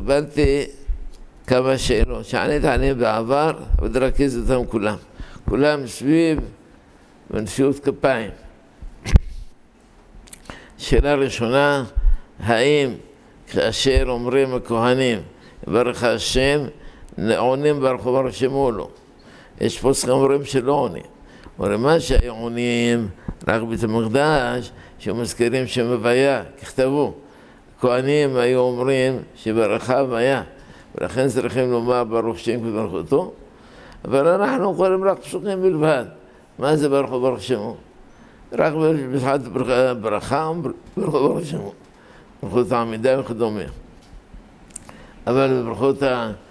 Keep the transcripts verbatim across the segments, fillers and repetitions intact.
קיבלתי כמה שאלות שעניתי עליהן בעבר, אבל רכז אותם כולם. כולם סביב בנשיאות כפיים. שאלה ראשונה, האם כאשר אומרים הכהנים ברך השם, עונים ברכו ברוך שמו או לא? יש פה אומרים שלא עונים. אומרים מה שהיו עונים רק בית המקדש, שמזכירים שם הוויה, ככתבו. הכהנים היו אומרים שברכה הוויה, ולכן צריכים לומר ברוך שם כברכותו, אבל אנחנו קוראים רק פסוקים בלבד. מה זה ברכו ברוך שמו? רק בתחילת ברכה, ברכו ברוך שמו. ברכות העמידה וכדומה. אבל בברכות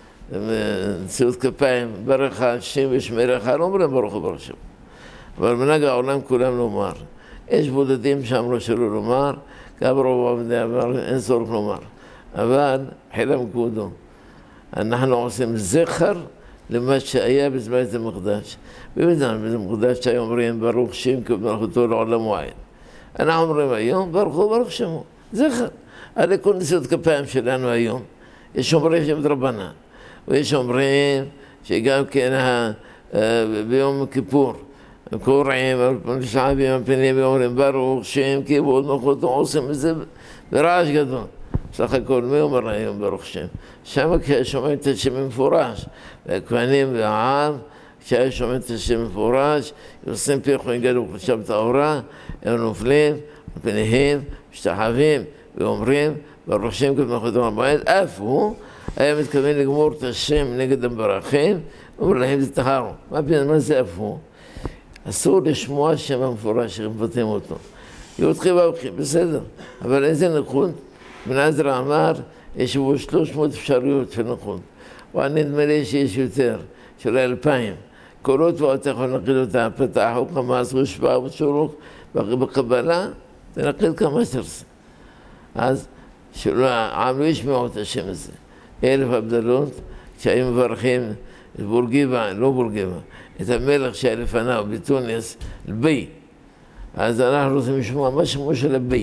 נשיאות כפיים, ברך השם ושמרך, לא אומרים ברכו ברוך שמו. אבל מנהג העולם כולם לומר. יש בודדים שאמרו שלא לומר, גם רוב עבדי אבל אין צורך לומר. אבל חילם כבודו. אנחנו עושים זכר למה שהיה בזמן בית המקדש. בזמן בית המקדש שהיו אומרים ברוך שם כברכותו לעולם ועד. אנחנו אומרים היום ברכו ברוך שמו. זכר. הרי כל נשיאות כפיים שלנו היום, יש אומרים שהם דרבנן. ויש אומרים שגם כן ביום כיפור, קוראים, משעבים, הפנים, ואומרים ברוך שם כיבוד מלכותו, עושים את זה ברעש גדול. סך הכל, מי אומר היום ברוך שם? שם כששומעים את השם מפורש, והכהנים והעם, כששומעים את השם מפורש, עושים פיחו יגדו שם את האורה, הם נופלים, פניהם, משתחווים, ואומרים ברוך שם כיבוד מלכותו המועד, אף הוא היה מתכוון לגמור את השם נגד המברכים, ואומר להם זה טהרו. מה זה אף הוא? אסור לשמוע שם המפורש שמבטאים אותו. יהודכי ואוכי, בסדר. אבל איזה נחות? בן עזרא אמר, יש בו שלוש מאות אפשרויות של נחות. ואני נדמה לי שיש יותר, של אלפיים. קולות ואתה יכול לנקד אותה, פתחו כמה עשו שבעה ושורוק, בקבלה, תנקד כמה שרסה. אז העם לא ישמעו את השם הזה. אלף הבדלות, כשהיו מברכים את בורגיבה, לא בורגיבה, את המלך שהיה לפניו בתוניס, לבי. אז אנחנו רוצים לשמוע מה שמו של לבי.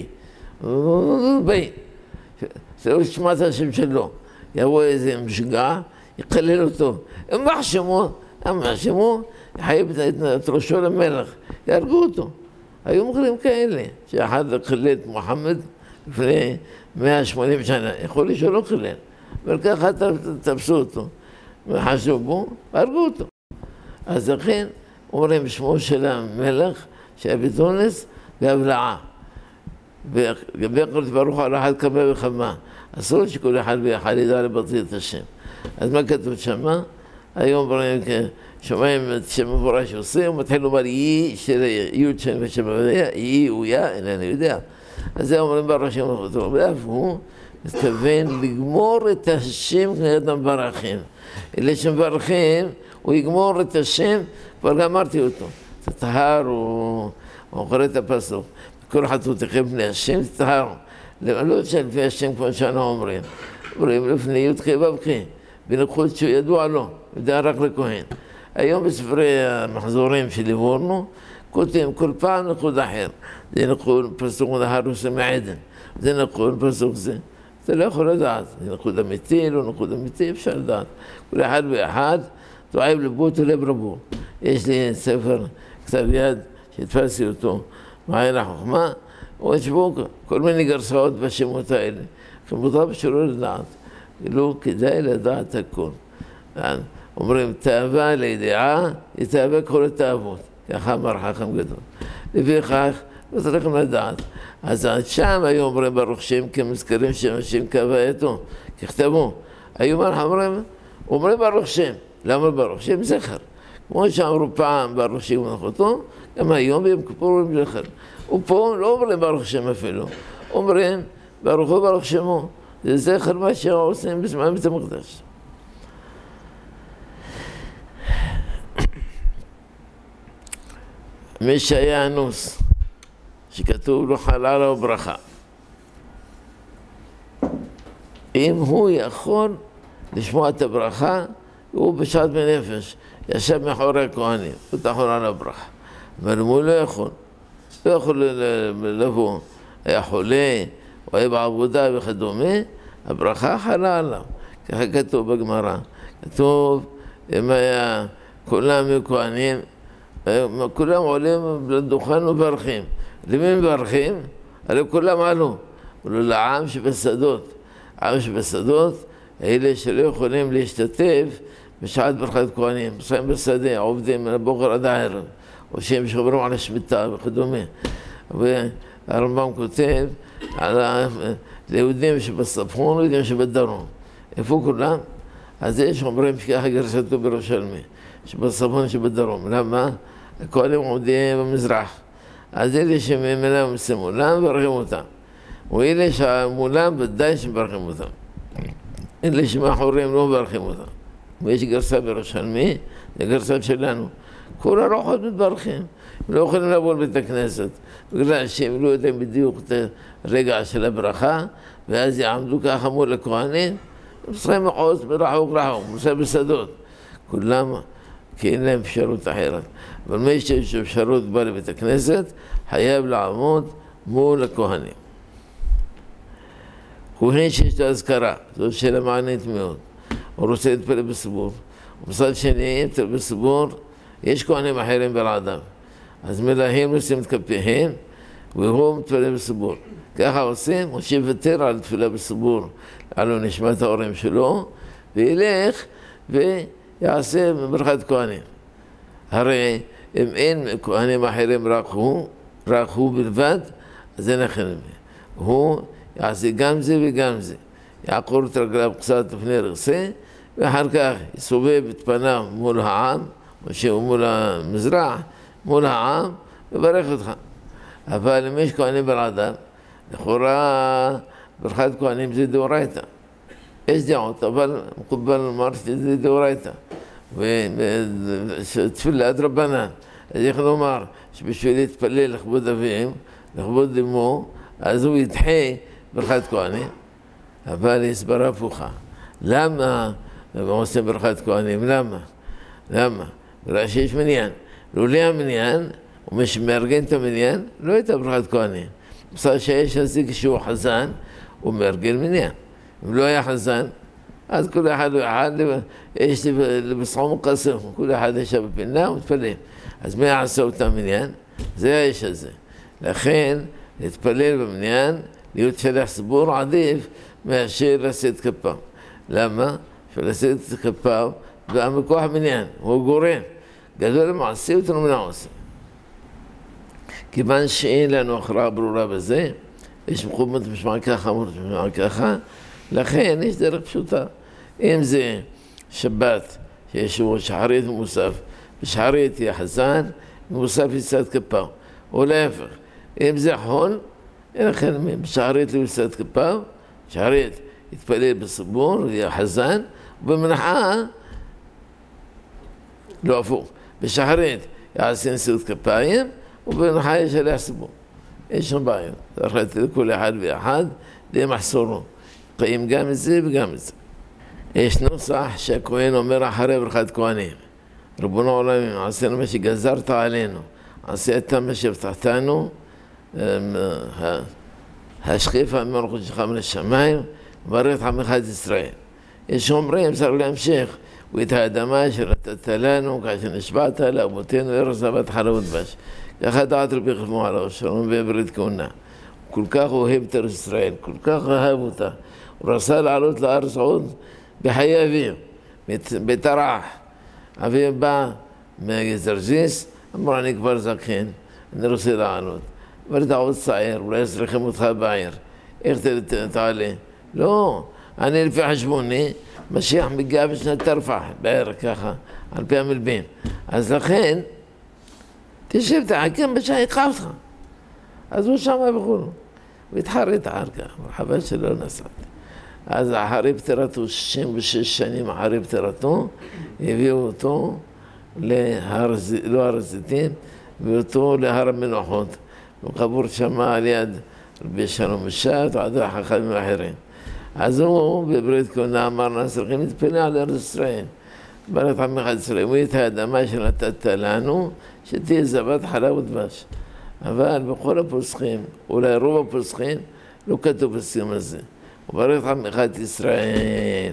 לבי. שלא ישמע את השם שלו. יבוא איזה משגע, יקלל אותו. מה שמו? מה שמו? יחייב את ראשו למלך. יהרגו אותו. היו מקרים כאלה, שאחד קילל את מוחמד לפני מאה ושמונים שנה. יכול להיות שלא קילל. אבל ככה תפסו אותו. וחשבו בו, והרגו אותו. אז לכן אומרים שמו של המלך שהיה בתוניס בהבלעה. לגבי כל ברוך על אחד כמה וכמה. אסור שכל אחד ואחד ידע לבטא את השם. אז מה כתוב שמה? היום אומרים שומעים את שם מפורש שעושה, ומתחיל לומר יהי של יוד שם ושם הוויה, יהי הוא יא, איננו יודע. אז זה אומרים ברוך שם מלכותו. ואף הוא מתכוון לגמור את השם כנגד המברכים. אלה שמברכים, הוא יגמור את השם, כבר גמרתי אותו. תטהרו, הוא קורא את הפסוק. כל חטאותיכם בני השם תטהרו. לא שלפי השם כמו שאנו אומרים. אומרים לפני י"ק ו"ק, בנקוד שהוא ידוע לו, ידע רק לכהן. היום בספרי המחזורים שליוורנו, כותבים כל פעם נקוד אחר. זה נקוד פסוק נהרוס מעדן. זה נקוד פסוק זה. אתה לא יכול לדעת, זה נקוד אמיתי, לא נקוד אמיתי, אפשר לדעת. כל אחד ואחד, תועב לבוט ולב רבו. יש לי ספר, כתב יד, שהתפסתי אותו, מעיין החוכמה, ויש בו כל מיני גרסאות בשמות האלה. כמובן שלא לדעת, לא כדאי לדעת הכל. אומרים, תאווה לידיעה, היא תאווה כל התאוות. ככה אמר חכם גדול. לפיכך, לא צריכים לדעת. אז שם היו אומרים ברוך שם כמזכירים שם השם כהווייתו, ככתבו. היו אומרים, אומרים ברוך שם. למה ברוך שם? זכר. כמו שאמרו פעם ברוך שם ומלכותו, גם היום ביום כיפור אומרים זכר. ופה לא אומרים ברוך שם אפילו. אומרים ברוך הוא ברוך שמו. זה זכר מה שעושים בזמן בית המקדש. מי שהיה אנוס, שכתוב לו חללה או ברכה. אם הוא יכול לשמוע את הברכה, הוא בשעת בנפש, ישב מאחורי הכהנים, הוא תחול על הברכה. אבל אם הוא לא יכול, לא יכול לבוא, היה חולה, הוא היה בעבודה וכדומה, הברכה חלה עליו. ככה כתוב בגמרא. כתוב, אם היה, כולם היו כהנים, כולם עולים לדוכן וברכים. למי מברכים? הרי כולם עלו. ולא לעם שבשדות. עם שבשדות, אלה שלא יכולים להשתתף בשעת ברכת כהנים. מסיים בשדה, עובדים מן הבוקר עד הערב. או שהם שומרים על השמיטה וכדומה. והרמב"ם כותב על היהודים שבצפון ויהודים שבדרום. איפה כולם? אז יש אומרים שככה גרסתו בירושלמי, שבצפון שבדרום. למה? הכהנים עומדים במזרח. אז אלה שממילא מסמולם מברכים אותם. ואלה שמולם ודאי שמברכים אותם. אלה שמאחוריהם לא מברכים אותם. ויש גרסה בירושלמי, זה גרסה שלנו. כל הרוחות מתברכים. הם לא יכולים לבוא לבית הכנסת, בגלל שהם לא יודעים בדיוק את הרגע של הברכה, ואז יעמדו ככה מול הכהנים, מסחים מחוץ, מרחוק רחוק, מסחים בשדות. כולם, כי אין להם אפשרות אחרת. אבל מי שיש אפשרות בא לבית הכנסת, חייב לעמוד מול הכהנים. כהן שיש לו אזכרה, זאת שאלה מעניינת מאוד. הוא רוצה להתפלל בציבור. ומצד שני, להתפלל בציבור, יש כהנים אחרים בלעדיו. אז מלאים נושאים את כפיהם, והוא מתפלל בציבור. ככה עושים, הוא שיוותר על תפילה בציבור, על נשמת ההורים שלו, וילך ויעשה ברכת כהנים. הרי אם אין כהנים אחרים רק הוא, רק הוא בלבד, אז אין אחרים. הוא יעשה גם זה וגם זה. יעקור את רגליו קצת לפני רגסה, ואחר כך יסובב את פניו מול העם, או מול המזרח, מול העם, וברך אותך. אבל אם יש כהנים בלעדיו, לכאורה ברכת כהנים זה דאורייתא. יש דעות, אבל מקובל לומר שזה דאורייתא. ותפילת רבנן. אז איך לומר שבשביל להתפלל לכבוד אביהם, לכבוד אמו, אז הוא ידחה ברכת כהנים. אבל הסברה הפוכה. למה הם עושים ברכת כהנים? למה? למה? בגלל שיש מניין. לולא המניין, ומי שמארגן את המניין, לא הייתה ברכת כהנים. בסדר שיש נציג שהוא חזן, הוא מארגן מניין. אם לא היה חזן, אז כל אחד ואחד, יש לבשרו מוקסם, כל אחד ישב בפינה ומתפלל. אז מי יעשה אותם מניין? זה האיש הזה. לכן, להתפלל במניין, להיות שלח ציבור עדיף מאשר לשאת כפיו. למה? שלשאת כפיו בא מכוח מניין, הוא גורם. גדול למעשה אותנו מן העושה. כיוון שאין לנו הכרעה ברורה בזה, יש מקומות משמע ככה, משמע ככה, לכן יש דרך פשוטה. אם זה שבת, שיש בו שחרית ומוסף, בשחרית יהיה חזן, ומוסף יצאת כפיו, או להפך. אם זה חול, אין לכן בשחרית לא יצאת כפיו, שחרית יתפלל בציבור, יהיה חזן, ובמנחה, לא הפוך. בשחרית יעשה נשיאות כפיים, ובמנחה יש עליה ציבור. יש שם בעיה. צריך לתת לכל אחד ואחד למחסורו. קיים גם את זה וגם את זה. יש נוסח שהכהן אומר אחרי ברכת כהנים. רבונו עולמים, עשינו מה שגזרת עלינו. עשית מה שהבטחתנו, השכיף המלכות שלך מן השמיים, וברך עמך את ישראל. יש אומרים, צריך להמשיך, ואת האדמה אשר נתת לנו, כאשר נשבעת לאבותינו ארץ זבת חלב ודבש. ככה דעת רבי חלמו עליו, שלום בברית כהונה. כל כך אוהב את ארץ ישראל, כל כך אהב אותה. הוא רצה לעלות לארץ עוד בחיי אביו, בתרח. אביו בא מגזרזיס, אמר אני כבר זקן, אני רוצה לעלות. אבל אתה עוד צעיר, אולי יצריכים אותך בעיר. איך תעלה? לא, אני לפי חשבוני, משיח מגיע בשנת תרפח, בערך ככה, על פי המלבין. אז לכן, תשב תחכם בשעה יקחה אותך. אז הוא שמה וכולו. הוא התחרט אחר כך, חבל שלא נסעתי. אז אחרי פטירתו, שישים ושש שנים אחרי פטירתו, הביאו אותו להר, לא הר הזיתים, הביאו אותו להר המנוחות. הוא קבור שמה על יד רבי שלום משת, ועד החכמים האחרים. אז הוא בברית כהונה אמר, צריכים להתפלל על ארץ ישראל. ברך עמך את ישראל, ואת האדמה שנתת לנו, שתהיה זבת חלב ודבש. אבל בכל הפוסחים, אולי רוב הפוסחים, לא כתוב בסיום הזה. וברך עמך את ישראל,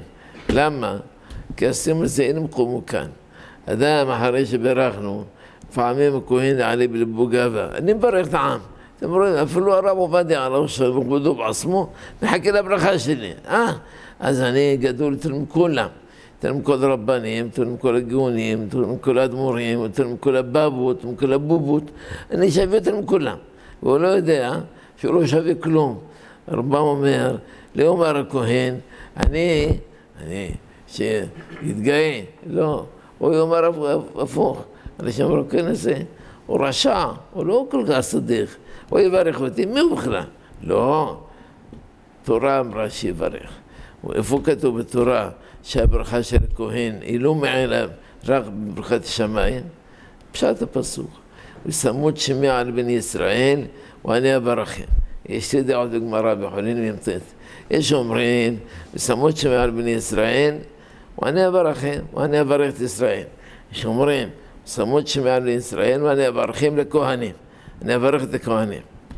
למה? כי עשינו זה אין מקומו כאן. אדם אחרי שברכנו, פעמים הכהן עלי בלבו גאווה. אני מברך את העם. אתם רואים, אפילו הרב עובדיה על ראש וכבודו בעצמו, מחכה לברכה שלי. אה? אז אני גדול יותר מכולם. יותר מכל הרבנים, יותר מכל הגאונים, יותר מכל האדמו"רים, יותר מכל הבבות, יותר מכל הבובות. אני שווה יותר מכולם. והוא לא יודע שהוא לא שווה כלום. הרמב"ם אומר, לאומר הכהן, אני, אני, שיתגאה, לא. הוא יאמר הפוך. אנשים אמרו, כן, הזה, הוא רשע, הוא לא כל כך צדיק. הוא יברך אותי, מי הוא בכלל? לא. תורה אמרה שיברך. איפה כתוב בתורה שהברכה של הכהן היא לא מעלה רק בברכת השמיים? פשט הפסוק. ושמות שמי על בני ישראל ואני אברכם. יש שתי דעות בגמרא בחולין וימצאת. יש אומרים, ושמות שמי על בני ישראל ואני אברכם, ואני אברך את ישראל. יש אומרים, ושמות שמי על בני ישראל ואני אברכם לכהנים. אני אברך את הכהנים.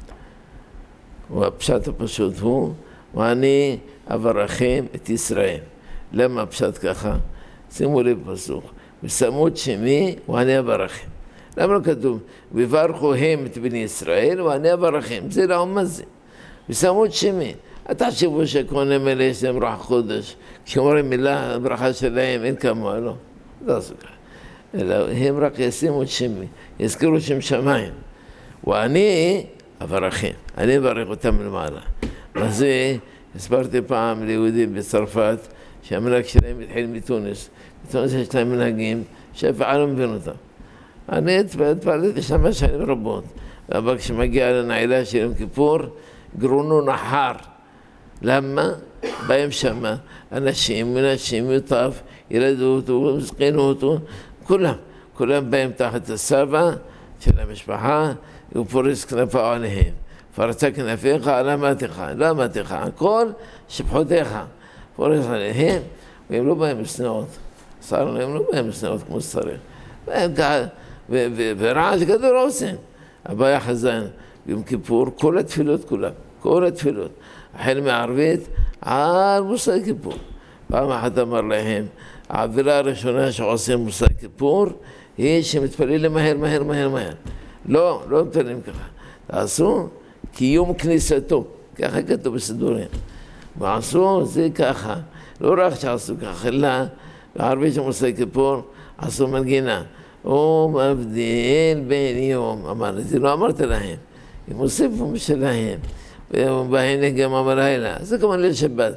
והפשט הפשוט הוא, ואני אברכם את ישראל. למה הפשט ככה? שימו לב פסוק. ושמות שמי ואני אברכם. למה לא כתוב? וברכו הם את בני ישראל ואני אברכם. זה לא מה זה. ושמות שמי. אתה תחשבו שהכהנים האלה יש להם רוח קודש. כשאומרים מילה, הברכה שלהם אין כמוה, לא. לא עשו ככה. אלא הם רק ישימו את שמי. יזכרו שם שמיים. ואני אברכם. אני אברך אותם למעלה. וזה, הסברתי פעם ליהודים בצרפת, שהמנהג שלהם התחיל מתונס. בתונס יש להם מנהגים שאף אחד לא מבין אותם. אני התפעלתי שם שנים רבות. אבל כשמגיע לנעילה של יום כיפור, גרונו נחר. למה? באים שמה אנשים, מנשים, יוטף, ילדו אותו, זקנו אותו, כולם. כולם באים תחת הסבא של המשפחה, הוא פורס כנפה עליהם. פרצה כנפיך על אמתך, לא אמתך, הכל שפחותיך. פורס עליהם, והם לא באים לסנאות. שרנו, הם לא באים לסנאות כמו שצריך. באים ככה, ורעש גדול לא עושים. הבעיה חזן, ביום כיפור, כל התפילות כולם, כל התפילות. החל מערבית על מוסר כיפור. פעם אחת אמר להם, העבירה הראשונה שעושים מוסר כיפור, היא שמתפללים למהר, מהר, מהר, מהר. לא, לא מתפללים ככה. תעשו קיום כניסתו, ככה כתוב בסידורים. ועשו זה ככה, לא רק שעשו ככה, אלא בערבית של מוסר כיפור, עשו מנגינה. הוא מבדיל בין יום, אמר, זה לא אמרת להם, הם הוסיפו משלהם, ובהנה גם המלילה, זה כמובן ליל שבת.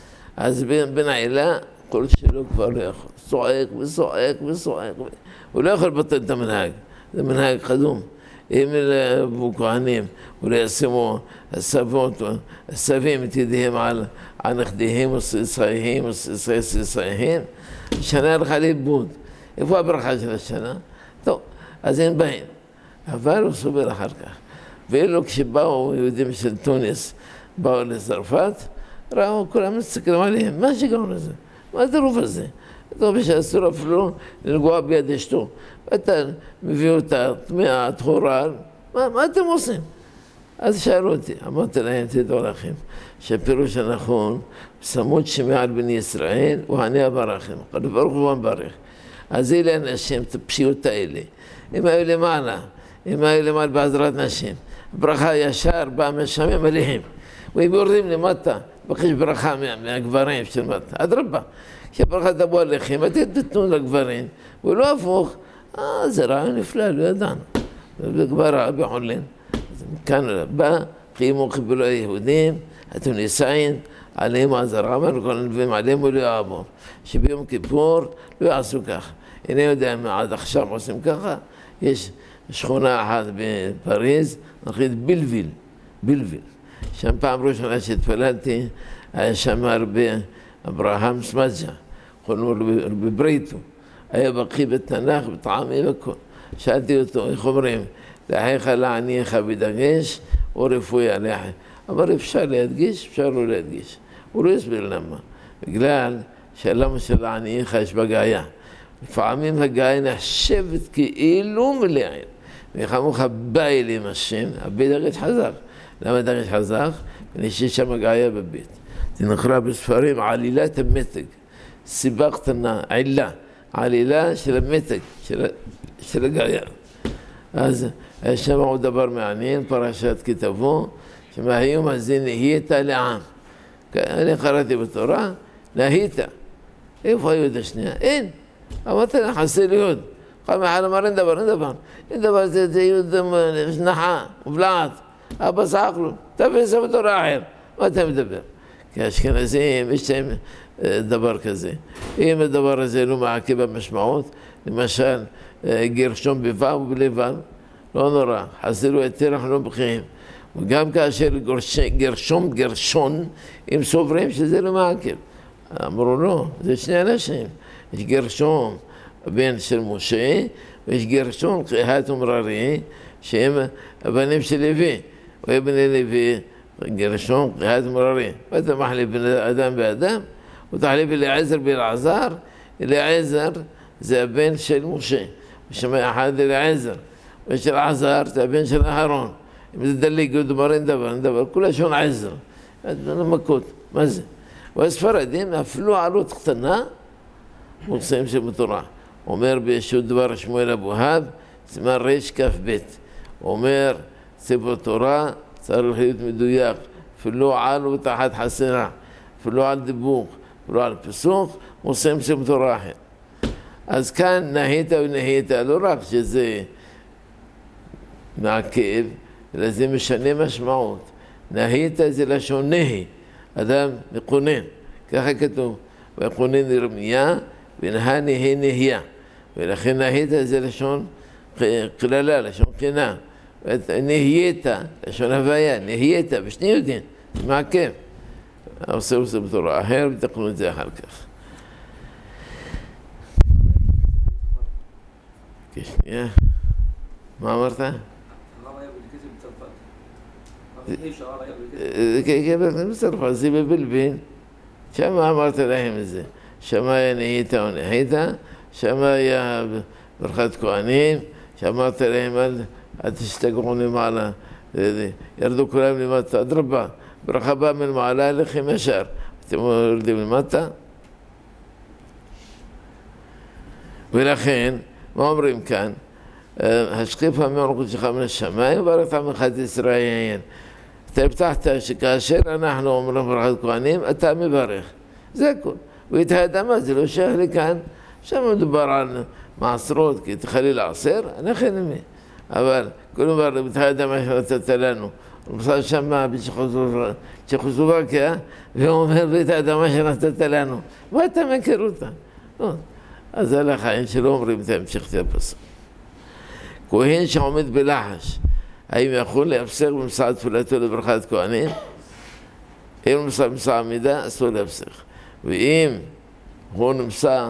אז בנעילה, כל שלו כבר לא יכול, צועק וצועק וצועק, הוא לא יכול לבטל את המנהג, זה מנהג קדום. אם לבוא כהנים, אולי ישימו הסבות, הסבים את ידיהם על, על נכדיהם וסיסאיהם וסיסאיהם, שנה הלכה לאיבוד. איפה הברכה של השנה? טוב, אז אין בהם. אבל הוא סובל אחר כך. ואילו כשבאו יהודים של תוניס, באו לצרפת, ראו, כולם מסתכלים עליהם, מה שגרום לזה? מה הטירוף הזה? טוב, שאסור אפילו לנגוע ביד אשתו. ואתה מביא אותה טמאה, טהורה, מה, מה אתם עושים? אז שאלו אותי, אמרתי להם, תדעו לכם, שהפירוש הנכון, שמות שמי על בני ישראל, ואני אברכם. הקדוש ברוך הוא מברך. אז אלה אנשים, את הפשיעות האלה. הם היו למעלה, הם היו למעלה בעזרת נשים. ברכה ישר באה מהשמים עליהם. והם יורדים למטה, בקש ברכה מהגברים של מטה. אדרבה, כשברכה תבוא עליכם, אתם תתנו לגברים. ולא הפוך, אה, זה רעיון נפלא, לא ידענו. בגברה, בחולין. כאן בא, חיימו חיבלו היהודים, התוניסאים, עליהם עזרה, אמרנו כל הנביאים עליהם ולא יאהבו. שביום כיפור לא יעשו ככה. איני יודע מה עד עכשיו עושים ככה. יש שכונה אחת בפריז, נקראת בילוויל, בילוויל. שם פעם ראשונה שהתפללתי, היה שם הרבה אברהם סמג'ה, קוראים לו בברייטו. היה בקיא בתנ"ך, בטעמים וכל. שאלתי אותו, איך אומרים? לאחיך לעניך בדגש, או רפואי עליך. אבל אפשר להדגיש, אפשר לא להדגיש. הוא לא יסביר למה. בגלל שהלמה של העניך יש בגאיה. לפעמים הגאיה נחשבת כאילו מלאים. וחמוך הבאי עם השם, הבית דגש חזק. למה דגש חזק? כי שיש שם גאיה בבית. זה נקרא בספרים עלילת המתג. סיבה קטנה, עילה, עלילה של המתג, של, של הגריה. אז יש שם עוד דבר מעניין, פרשת כי תבוא, שמהיום הזה נהיית לעם. אני קראתי בתורה, נהיית. איפה היוד השנייה? אין. אמרתי לך, חסר יוד. קם אחד אמר, אין דבר, אין דבר. אין דבר, זה, זה יוד נחה, ובלעת. אבא סך לו, תבין זה בתורה אחר. מה אתה מדבר? כי אשכנזים, יש להם דבר כזה. אם הדבר הזה לא מעקב במשמעות, למשל, גרשום בו' ובלבן, לא נורא, חסרו יותר, אנחנו לא בקיאים. וגם כאשר גרשום גרשון, הם סוברים שזה לא מעקב. אמרו לא, זה שני אנשים. יש גרשום בן של משה, ויש גרשום קהת ומררי, שהם הבנים של לוי. ובני לוי, גרשום קהת ומררי. ואתה מחליף בין אדם באדם, ותחליף אליעזר באלעזר. אליעזר זה הבן של משה. ושמע אחד אליעזר. ושל עזר זה הבן של אהרון. אם זה דליק, הוא דובר אין דבר, אין דבר. כולה שון עזר. זה מכות. מה זה? והספרדים אפילו עלות קטנה, מוצאים של בתורה. אומר בישות דבר שמואל אבוהב, סימן ריש כף בית. אומר, ספר תורה, צריך להיות מדויק. אפילו על ותחת חסרה. אפילו על דיבוק. אפילו על פסוק, מוצאים של בתורה אחת. אז כאן נהית ונהית, לא רק שזה מעכב, אלא זה משנה משמעות. נהית זה לשון נהי, אדם מקונן, ככה כתוב, ויקונן ירמיה, ונהה נהי נהיה, ולכן נהית זה לשון כללה, לשון קינה, נהיית, לשון הוויה, נהיית, בשני יודעים, זה מעכב. עושה עושה בתורה אחר, ותקנו את זה אחר כך. כשנייה, מה אמרת? בצרפת, זה בבלבין, שם אמרת להם את זה, שם היה נהיית או נהיית, שם היה ברכת כהנים, שאמרת להם אל תשתגעו למעלה, ירדו כולם למטה, אדרבה, ברכה באה מלמעלה לכם ישר, אתם יורדים למטה. ולכן, מה אומרים כאן? השקיף המערכות שלך מן השמיים וברכת עמך את ישראל. אתה הבטחת שכאשר אנחנו אומרים ברכת כהנים, אתה מברך. זה הכל. והתהדמה, זה לא שייך לי כאן. שם מדובר על מעשרות, כי תחליל עשר, אני חלמי. אבל כל דבר, בתהדמה שנתת לנו. הוא מסע שמה בצ'כוסלובקיה, והוא אומר, בתהדמה שנתת לנו. מה אתה מכיר אותה? אז זה לחיים שלא אומרים את ההמשך של הפסוק. כהן שעומד בלחש, האם יכול להפסק במסע תפילתו לברכת כהנים? אם הוא נמצא במסע עמידה, אסור להפסק. ואם הוא נמצא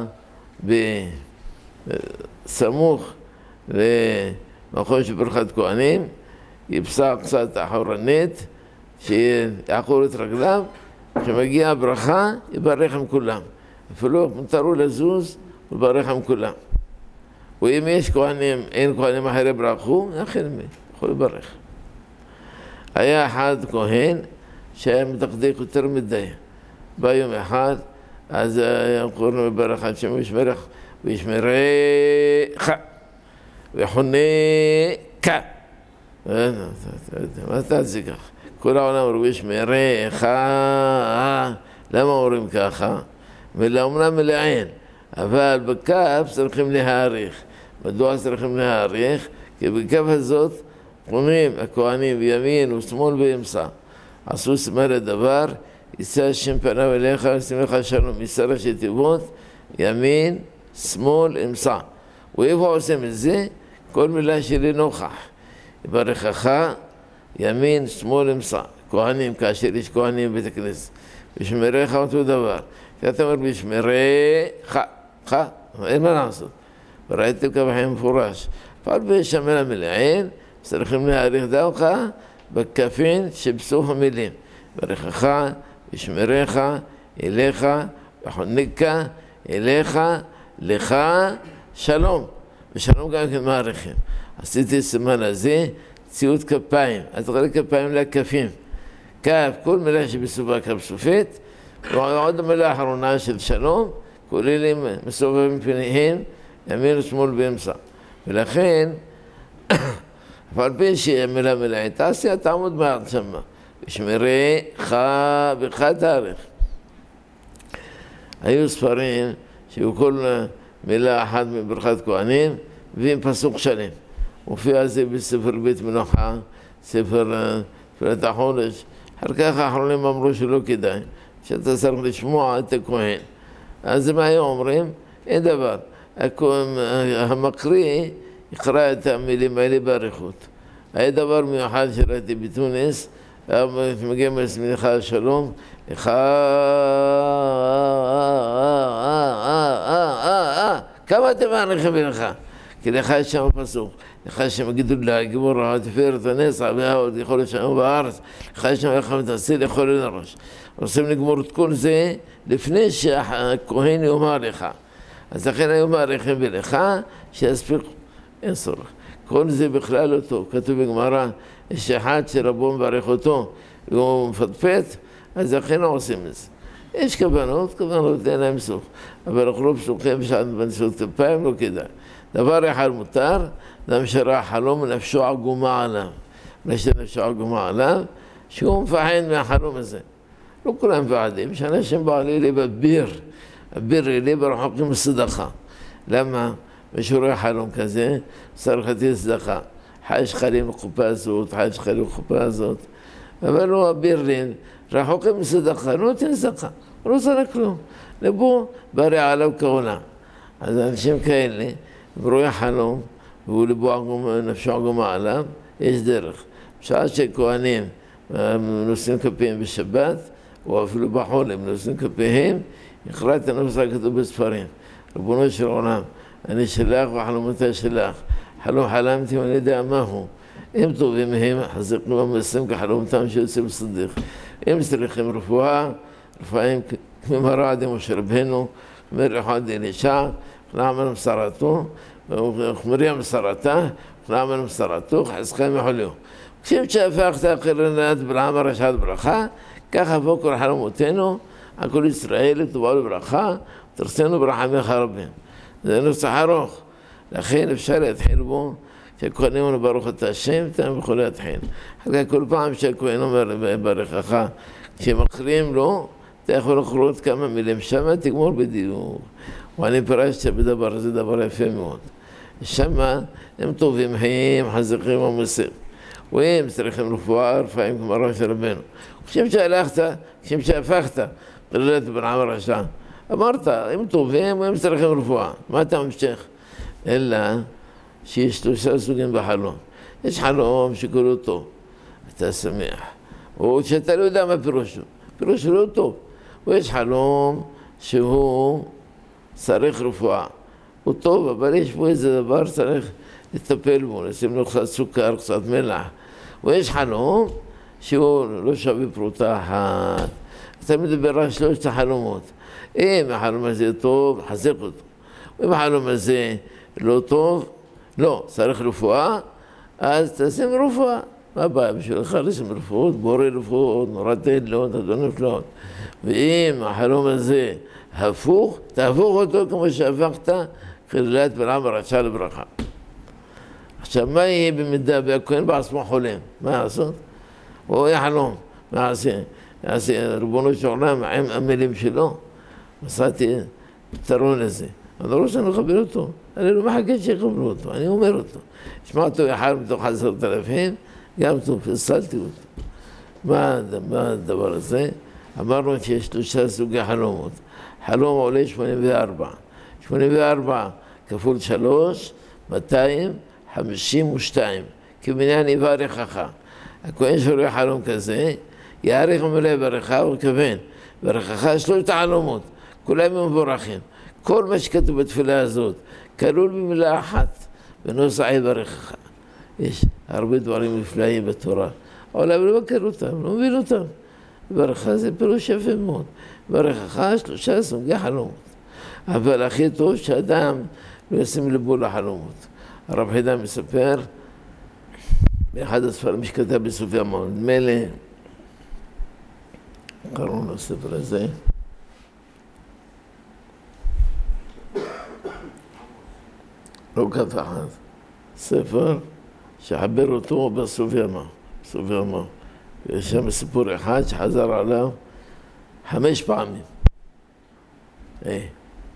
בסמוך למקום של ברכת כהנים, יפסע קצת אחורנית, שיעקור את רגליו, כשמגיעה הברכה, יברך עם כולם. אפילו מותרו לזוז, וברך עם כולם. ואם יש כהנים, אין כהנים אחרי ברכו, אחר מי, יכול לברך. היה אחד כהן שהיה מדקדק יותר מדי. בא יום אחד, אז היה קוראים לו ברכת שם וישמרך, וישמרך, וחונק. מה אתה זה כך? כל העולם אומרים, וישמרך, למה אומרים ככה? ולאומנם מלעין. אבל בכף צריכים להאריך. מדוע צריכים להאריך? כי בכף הזאת קונים הכהנים בימין ושמאל וימסע. עשו סימן לדבר, יישא השם פניו אליך, ישים לך שלום, יישא ראשי תיבות, ימין, שמאל, ימסע. ואיפה עושים את זה? כל מילה שלי נוכח. יברכך, ימין, שמאל, ימסע. כהנים, כאשר יש כהנים בבית הכנסת. ושמריך אותו דבר. אתה אומר בשמריך, אין מה לעשות. וראיתם כבחים מפורש. אבל בשמר המלעין, צריכים להאריך דווקא בכפין שבסוף המילים. ברכך, בשמריך, אליך, וחונקה, אליך, לך, שלום. ושלום גם כן מעריכים. עשיתי סימן הזה, ציוד כפיים. אז תראי כפיים לכפים. כף, כל מילה שבסופה כף סופית, ועוד המילה האחרונה של שלום, כוללים מסובבים פניהם, ימין ושמאל באמצע. ולכן, אף על פי שהמילה מלאה תעשייה, תעמוד מעט שמה. ושמרך בך תאריך. היו ספרים שהיו כל מילה אחת מברכת כהנים, ועם פסוק שלם. מופיע על זה בספר בית מנוחה, ספר תפילת החודש. אחר כך האחרונים אמרו שלא כדאי, שאתה צריך לשמוע את הכהן. אז מה היו אומרים? אין דבר. המקריא יקרא את המילים האלה באריכות. היה דבר מיוחד שראיתי בתוניס, מגיע מלך השלום, לך, כמה אתם מעריכים בלך? כי לך יש שם פסוק, לך שם יגידו לה, גיבור התפארת הנצח והעוד, יכול להיות שם בארץ, לך יש שם איך מתעשי לאכול אל הראש. רוצים לגמור את כל זה לפני שהכהן יאמר לך. אז לכן היו מעריכים בלך, שיספיק, אין צורך. כל זה בכלל לא טוב. כתוב בגמרא, יש אחד שרבו מברך אותו, והוא מפטפט, אז לכן לא עושים את זה. יש כוונות, כוונות אין להם סוף. אבל אנחנו לא פסוקים בשעת בנשות כפיים, לא כדאי. דבר אחד מותר, אדם שראה חלום ונפשו עגומה עליו. יש נפשו עגומה עליו, שהוא מפחד מהחלום הזה. לא כולם מפחדים, שאנשים בעלי לב הביר, הביר לב רחוקים מסדחה. למה? מישהו רואה חלום כזה, צריך לתת צדקה. חי שקלים בחופה הזאת, חי שקלים בחופה הזאת. אבל הוא הביר לב, רחוקים מסדחה, לא נותן צדקה, הוא לא צריך כלום. לבוא, ברי עליו כעונה. אז אנשים כאלה, רואה חלום, והוא לבוא נפשו עגומה עליו, יש דרך. בשעה שכהנים נושאים כפיהם בשבת, או אפילו בחול הם נושאים כפיהם, יקרא את הנושא הכתוב בספרים. ריבונו של עולם, אני שלך וחלומתי שלך. חלום חלמתי ואני יודע מהו. אם טובים הם, חזקים ומסים כחלומתם שיוצאים סדיק. אם צריכים רפואה, רפואים כמרע עד משה רבנו, מריחו עד אלישע, נעמל מסרתו, ומרים מסרתה, נעמל מסרתו, חזקם יחוליו. כשהפכת קרנת בלעם הרשעת ברכה, ככה בוא כל חלומותינו, הכל ישראל לטובה לברכה, תרצנו ברחמך רבים. זה נוסח ארוך, לכן אפשר להתחיל בו, שהכהנים אומרים ברוך אתה השם, אתם יכולים להתחיל. אחרי כל פעם שהכהן אומר ברכך, כשמקריאים לו, אתה יכול לקרוא כמה מילים שמה, תגמור בדיוק. ואני פירשתי בדבר הזה, דבר יפה מאוד. שמה הם טובים, חיים, חזקים ומסים. והם צריכים רפואה, רפאים כמו ראש רבנו. כשם שהלכת, כשם שהפכת, קללת בלעם הרשע. אמרת, הם טובים והם צריכים רפואה. מה אתה ממשיך? אלא שיש שלושה סוגים בחלום. יש חלום שכולו טוב, אתה שמח. או שאתה לא יודע מה פירושו. פירושו לא טוב. ויש חלום שהוא צריך רפואה. הוא טוב, אבל יש פה איזה דבר צריך לטפל בו, לשים לו קצת סוכר, קצת מלח. ויש חלום שהוא לא שווה פרוטה אחת. אתה מדבר על שלושת החלומות. אם החלום הזה טוב, חזק אותו. אם החלום הזה לא טוב, לא, צריך רפואה, אז תשים רפואה. מה הבעיה? בשבילך לשים רפואות, בורא רפואות, נורא תהילות, אדון נפלאות. ואם החלום הזה הפוך, תהפוך אותו כמו שהפכת, קללת בלעם הרשע לברכה. עכשיו, מה יהיה במידה והכהן בעצמו חולם? מה לעשות? הוא יחלום. מה יעשה? יעשה ריבונו של עולם עם המילים שלו. מצאתי פתרון לזה. אבל לא שאני אקבל אותו. אני לא מחכה שיקבלו אותו, אני אומר אותו. שמע אותו יחד מתוך עשרת אלפים, גם טוב, פסלתי אותו. מה הדבר הזה? אמרנו שיש שלושה סוגי חלומות. חלום עולה שמונים וארבע. שמונים וארבע כפול שלוש, מאתיים חמישים ושתיים. כמניין יברכך. הכהן שרואה חלום כזה, יעריך ומלא ברכה וכוון. ברכך שלושת החלומות, כולם מבורכים. כל מה שכתוב בתפילה הזאת, כלול במילה אחת, ונוסח יברכך. יש הרבה דברים נפלאים בתורה, אבל אני לא מכיר אותם, לא מבין אותם. ברכה זה פירוש יפה מאוד. ברכך שלושה סוגי חלומות. אבל הכי טוב שאדם לא ישים לבו לחלומות. הרב חידה מספר, באחד הספרים שכתב בסופי המון, נדמה לי, קראו לו הספר הזה, לא כף אחת. ספר שחבר אותו בסוף ימה. בסוף ימה. יש שם סיפור אחד שחזר עליו חמש פעמים. היי.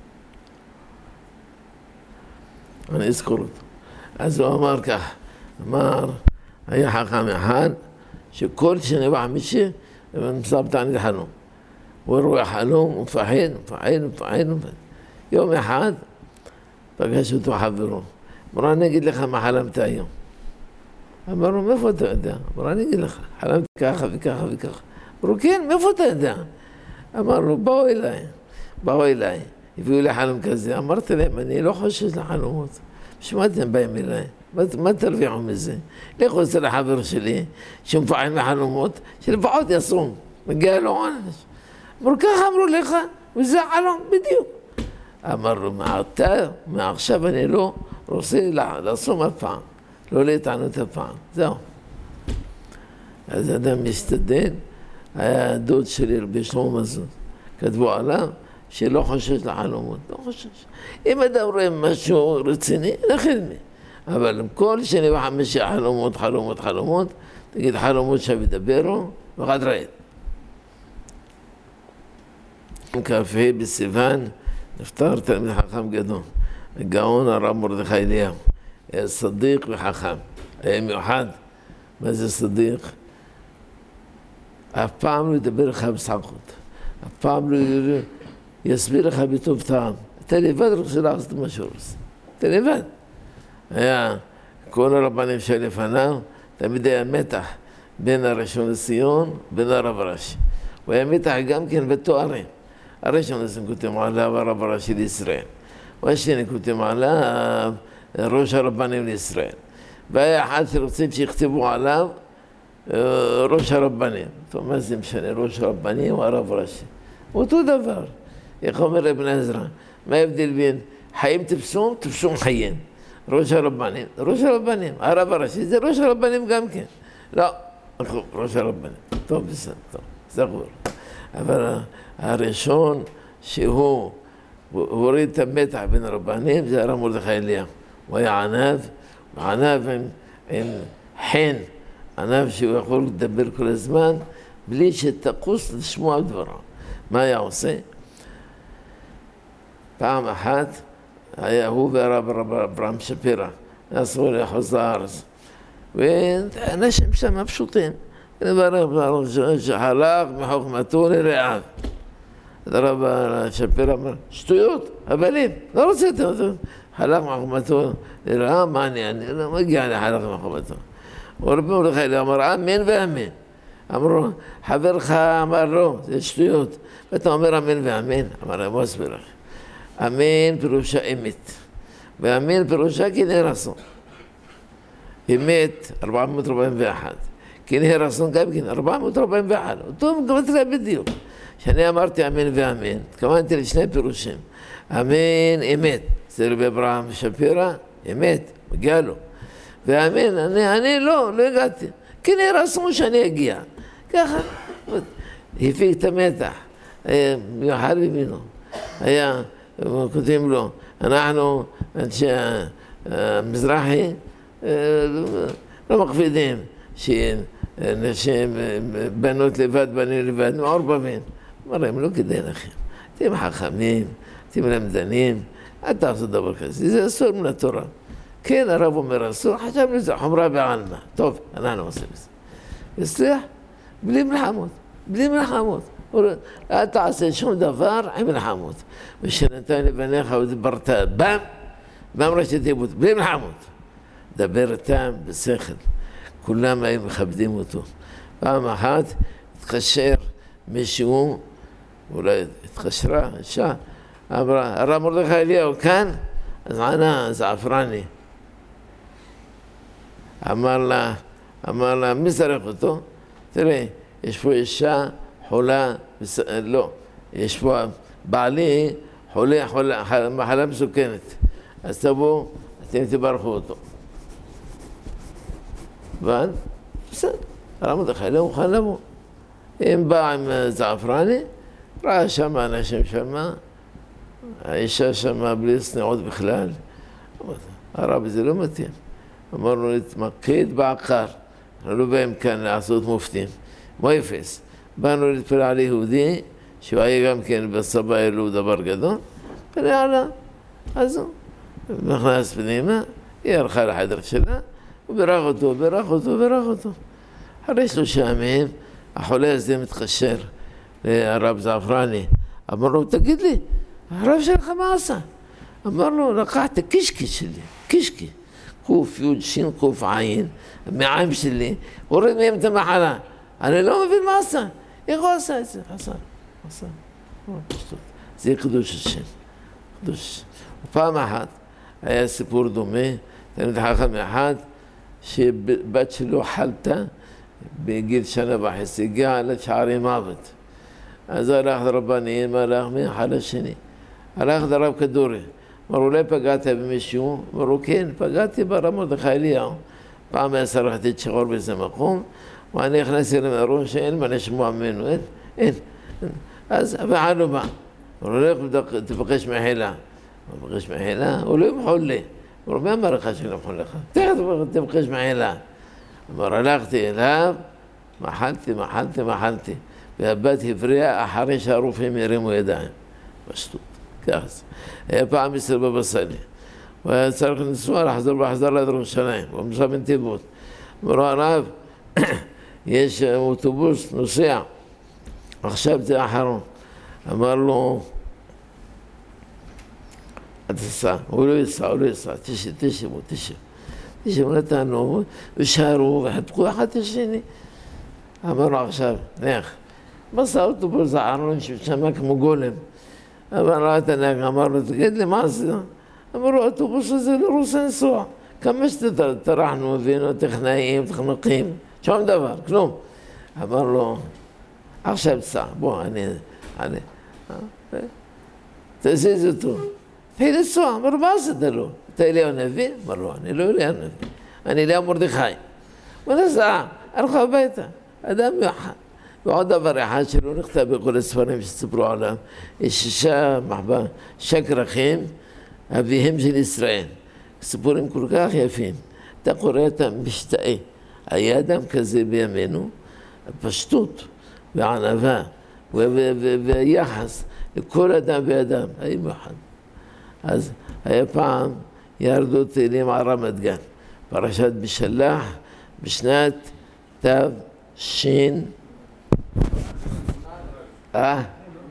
אני אזכור אותו. אז הוא אמר כך, אמר, היה חכם אחד, שכל שני וחמישי, נמצא בתענית חלום. הוא רואה חלום, הוא מפחד, מפחד, מפחד, מפחד. יום אחד, פגש אותו חברו. אמר, אני אגיד לך מה חלמת היום. אמר לו, מאיפה אתה יודע? אמר, אני אגיד לך, חלמתי ככה וככה וככה. אמרו, כן, מאיפה אתה יודע? אמר לו, באו אליי, באו אליי, הביאו לי חלום כזה. אמרתי להם, אני לא חושש לחלומות. בשביל מה אתם באים אליי? מה, מה תרוויחו מזה? לכו אצל החבר שלי, שמפחד מחלומות, שלפחות יסום, מגיע לו עונש. אמרו, ככה אמרו לך, וזה חלום, בדיוק. אמר לו, מעתה, מעכשיו אני לא רוצה לסום אף פעם, לא להתענות אף פעם, זהו. אז אדם מסתדל, היה דוד שלי רבי שלמה מזוז, כתבו עליו שלא חושש לחלומות, לא חושש. אם אדם רואה משהו רציני, נכד מי. אבל כל שני וחמישי חלומות, חלומות, חלומות, תגיד חלומות שבידברו, וחד רעית. כ"ה בסיוון, נפטר תלמיד חכם גדול, הגאון הרב מרדכי אליהו, היה צדיק וחכם, היה מיוחד. מה זה צדיק? אף פעם לא ידבר לך בסחרות, אף פעם לא יסביר לך בטוב טעם. אתה לבד רוצה לעשות מה שהוא רוצה, אתה לבד. היה כל הרבנים שלפניו, תמיד היה מתח בין הראשון לציון, בין הרב הראשי. הוא היה מתח גם כן בתוארים. הראשון לציון כותב עליו הרב הראשי לישראל, והשני כותב עליו ראש הרבנים לישראל. והיה אחד שרוצים שיכתבו עליו ראש הרבנים. טוב, מה זה משנה, ראש הרבנים או הרב הראשי? אותו דבר. איך אומר אבן עזרא? מה ההבדל בין חיים תפסום, תפסום חיים? ראש הרבנים, ראש הרבנים, הרב הראשי, זה ראש הרבנים גם כן. לא, ראש הרבנים. טוב, בסדר, טוב, זכור. אבל הראשון שהוא הוריד את המתח בין הרבנים, זה הרב מרדכי אליהו. הוא היה ענב, ענב עם, עם חן, ענב שהוא יכול לדבר כל הזמן, בלי שתקוס לשמוע דברו. מה היה עושה? פעם אחת, היה הוא והרב אברהם שפירא, נסעו לחוץ לארץ, ואנשים שם פשוטים, הרב שחלק מחוכמתו לרעיו. הרב שפירא אמר, שטויות, הבלים, לא רוצה את זה, חלק מחוכמתו לרעיו, מה אני, אני לא מגיע לחלק מחוכמתו. ורבי מרדכי אליהו אמר, אמן ואמן. אמרו, חברך אמר לא, זה שטויות, ואתה אומר אמן ואמן, אמר, אני אסביר לך. אמן פירושה אמת, ואמן פירושה כנה רצון. אמת, ארבע מאות ארבעים ואחת. כנה רצון גם כן, ארבע מאות ארבעים ואחת. אותו מתראה בדיוק. כשאני אמרתי אמן ואמן, התכוונתי לשני פירושים. אמן, אמת. זה רבי אברהם שפירא, אמת, מגיע לו. ואמן, אני, אני לא, לא הגעתי. כנה רצון שאני אגיע. ככה, הפיק את המתח. מיוחד במינו. היה... כותבים לו, אנחנו, אנשי המזרחי, לא מקפידים שנשים, בנות לבד, בנים לבד, מעורבבים. אומרים, לא כדאי לכם. אתם חכמים, אתם למדנים, אל תעשו דבר כזה, זה אסור מן התורה. כן, הרב אומר אסור, חשבנו לזה, חומרה בעלמא. טוב, אנחנו עושים את זה. וסליח, בלי מלחמות, בלי מלחמות. אל תעשה שום דבר עם מלחמות. ושנתן לבניך ודיברת בם, בם ראשי תיבות, בלי מלחמות. דבר איתם בשכל. כולם היו מכבדים אותו. פעם אחת התקשר מישהו, אולי התקשרה, אישה, אמרה, הרב מרדכי אליהו כאן? אז ענה זעפרני. אמר לה, אמר לה, מי צריך אותו? תראה, יש פה אישה חולה, לא, יש פה בעלי חולה, חולה, מחלה מסוכנת. אז תבואו, אתם תברכו אותו. אבל, בסדר, הרב מרדכי אליהו מוכן לבוא. אם בא עם זעפרני, ראה שם אנשים שם, האישה שם בלי צניעות בכלל. הרב זה לא מתאים. אמרנו להתמקד בעקר, לא באים כאן לעשות מופתים. מה אפס? באנו להתפלל על יהודי, שהוא היה גם כן בצבא אלו דבר גדול, פלא עליו. אז הוא נכנס פנימה, היא הלכה לחדר שלה, הוא בירך אותו, בירך אותו, בירך אותו. אחרי שלושה ימים, החולה הזה מתקשר לרב זעפרני. אמר לו, תגיד לי, הרב שלך מה עשה? אמר לו, לקחת קישקי שלי, קישקי. קוף, יוד, שין, קוף, עין, מעיים שלי, הוריד מהם את המחלה. אני לא מבין מה עשה. איך הוא עשה את זה? עשה, עשה. זה קדוש השם, קדוש. ופעם אחת היה סיפור דומה, תלמיד חכם אחד, שבת שלו חלתה בגיל שנה וחצי, הגיעה לשערי מוות. אז הלך לרבנים, הלך מאחד לשני. הלך לרב כדורי. אמרו, אולי פגעת במישהו? אמרו, כן, פגעתי ברב מרדכי אליהו. פעם היה סרחתי שחור באיזה מקום, ואני הכנסתי למראו שאין מה לשמוע ממנו, אין, אין. אז אף לא בא. אמרו, לך תבקש מחילה. תבקש מחילה? הוא לא ימחול לי. אמרו, מה אמר לך שלא ימחול לך? תבקש מחילה. אמר, הלכתי אליו, מחלתי, מחלתי, מחלתי. והבת הבריאה אחרי שהרופאים הרימו ידיים. פשטות, ככה. היה פעם ישראל בבא סאלי. הוא היה צריך לנסוע, לחזור ולחזור ליד ירושלים. הוא נוסע בנתיבות. אמרו, הרב, יש אוטובוס נוסע. עכשיו זה האחרון. אמר לו, אל תסע. הוא לא יסע, הוא לא יסע. תשב, תשבו, תשב. תשבו, נתנו, ושארו, וחתקו אחד את השני. אמר לו עכשיו, נח. מסע אוטובוס האחרון ששמע כמו גולם. אמר לו, אתה נהג, אמר לו, תגיד לי, מה זה? אמר לו, האוטובוס הזה לא רוצה לנסוע. כמה שטרחנו, הבאנו טכנאים, טכנוקים, שום דבר, כלום. אמר לו, עכשיו סע, בוא, אני, אני, תזיז אותו. התחיל לנסוע, אמר לו, מה עשית לו? אתה אליהו נביא? אמר לו, אני לא אליהו נביא, אני אליהו מרדכי. הוא נסע, הלכו הביתה, אדם מיוחד. ועוד דבר אחד שלא נכתב בכל הספרים שסיפרו עליו, יש שישה מחבה, שישה כרכים, אביהם של ישראל. סיפורים כל כך יפים. אתה קורא אותם משתאה. היה אדם כזה בימינו, הפשטות והענווה והיחס לכל אדם ואדם, היה מיוחד. אז היה פעם, ירדו תהילים על רמת גן, פרשת בשלח, בשנת תו שין, אה?